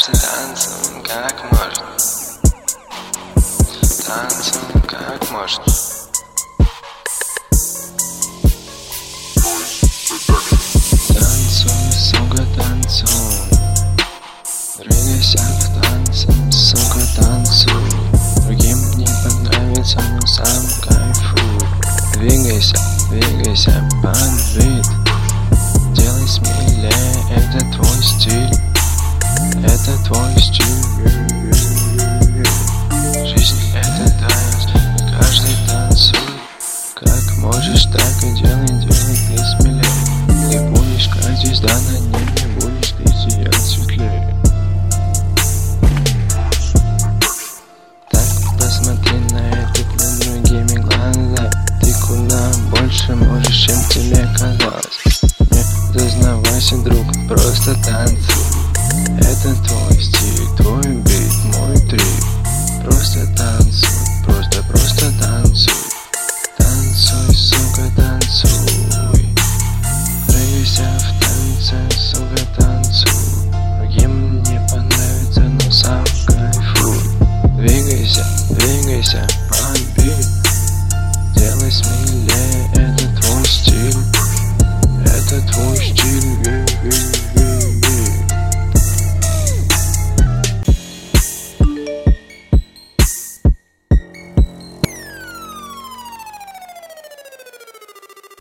Каждый танцует как может. Танцует как может. Танцуй, сука, танцуй. Двигайся в танце, сука, танцуй. Другим не понравится, но сам кайфуй. Двигайся, двигайся под бит. Делай смелее, это твой стиль. Это твой стиль. Жизнь это танец, и каждый танцует. Как можешь, так и делай, делай ты смелее. Ты будешь как звезда на небе, будешь ты сиять светлее. Так посмотри на этот мир другими глазами. Ты куда больше можешь, чем тебе казалось. Не дознавайся, друг, просто танцуй. Это твой стиль, твой бит, мой трип. Просто танцуй, просто танцуй. Танцуй, сука, танцуй. Двигайся в танце, сука, танцуй. Другим не понравится, но сам кайфуй. Двигайся, двигайся.